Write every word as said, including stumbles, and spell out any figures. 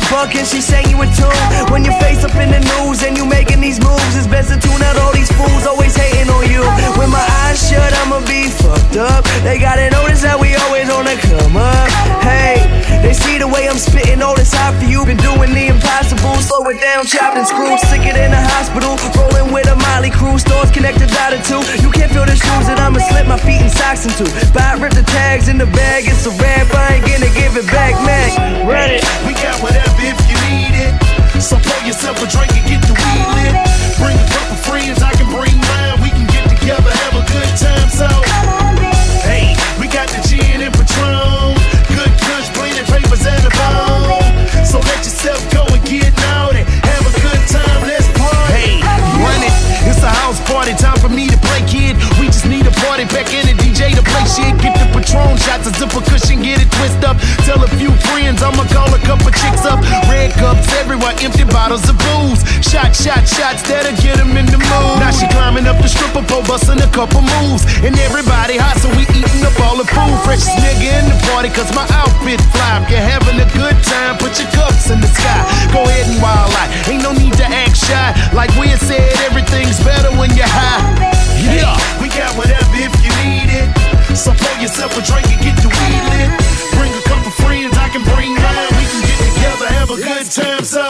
fuck and she sang you a tune. When your face up in the news and you making these moves, it's best to tune out all these fools always hating on you. When my eyes shut, I'ma be fucked up. They gotta notice that we always on the come up. Hey, they see the way I'm spitting all this hot for you. Been doing the impossible, slow it down, chopped and screwed. Stick it in the hospital, rolling with a Molly crew. Stores connected out of two. You can't feel the shoes that I'ma slip my feet and socks into. Buy, rip the tags in the bag, it's a rap. I ain't gonna give it back, man. Run it. We got whatever if you need it. So pour yourself a drink and get the weed lit. Bring a couple friends, I can bring mine. We can get together, have a good time. So, hey, we got the gin and Patron. Good kush, bleeding papers and a bone. So let yourself go and get naughty. Have a good time, let's party. Hey, run it. It's a house party, time for me to play, kid. We just need a party pack and a D J to play shit. Get the Patron shots, a zipper cushion, get it twist up. Tell a few friends, I'ma call a couple chicks up. Red cups everywhere, empty bottles of booze. Shot, shot, shots that'll get them in the mood. Now she climbing up the stripper pole, busting a couple moves. And everybody hot, so we eating up all the food. Freshest nigga in the party, cause my outfit fly. If you're having a good time, put your cups in the sky. Go ahead and wild out, ain't no need to act shy. Like we had said, everything's better when you're high. Yeah, we got whatever if you need it. So pour yourself a drink and get the weed lit. Bring a couple friends, I can bring mine. We can get together, have a good time. So